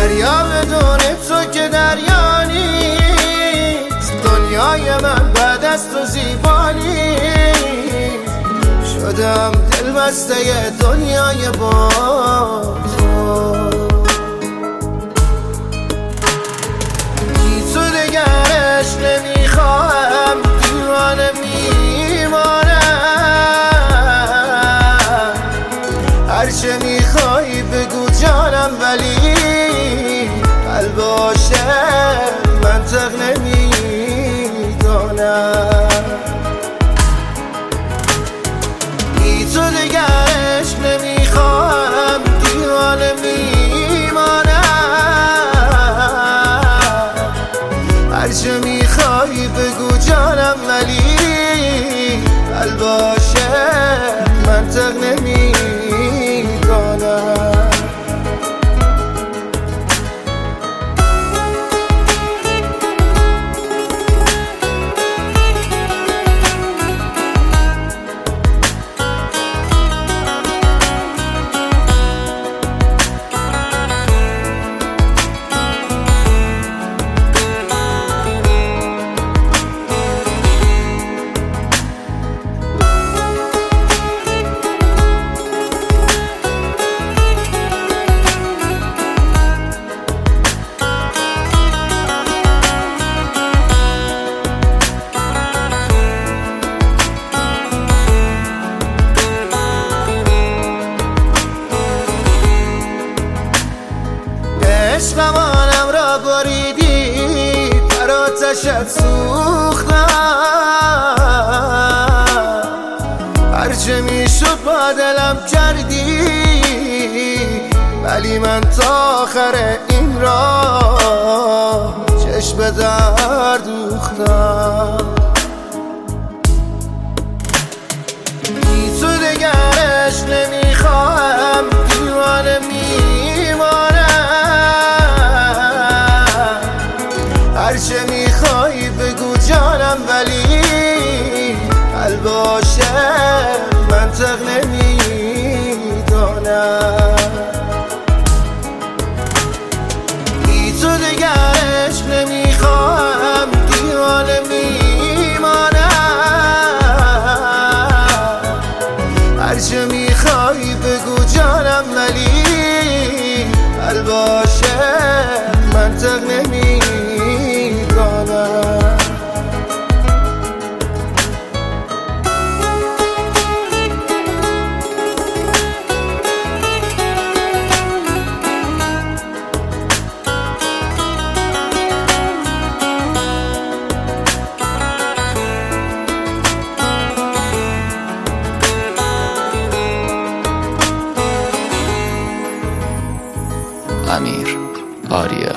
دریا بدون تو که دریا نیست، دنیای من بعد از تو زیبا نیست. شدم دل بسته دنیای با تو، بی تو دگرش نمیخواهم، دیوانه میمانم. هرچه میخوای بگو جانم، ولی قلب عاشق منطق نمیدانم. بی تو دگرش نمیخواهم، دیوانه میمانم. هرچه میخوای بگو جانم، ولی قلب عاشق منطق نمیدانم. عشقمانم را بریدی، در آتشت سوختم. هرچه میشد با دلم کردی، ولی من تا آخر این راه چشم به در دوختم. بی تو دگرش نمیخواهم، دیوانه میمانم. هرچه میخوای بگو جانم، ولی قلب عاشق منطق نمیدانم. بی تو دگرش نمیخواهم، دیوانه میمانم. هرچه میخوای بگو جانم، ولی قلب عاشق منطق نمیدانم. امیر آریا.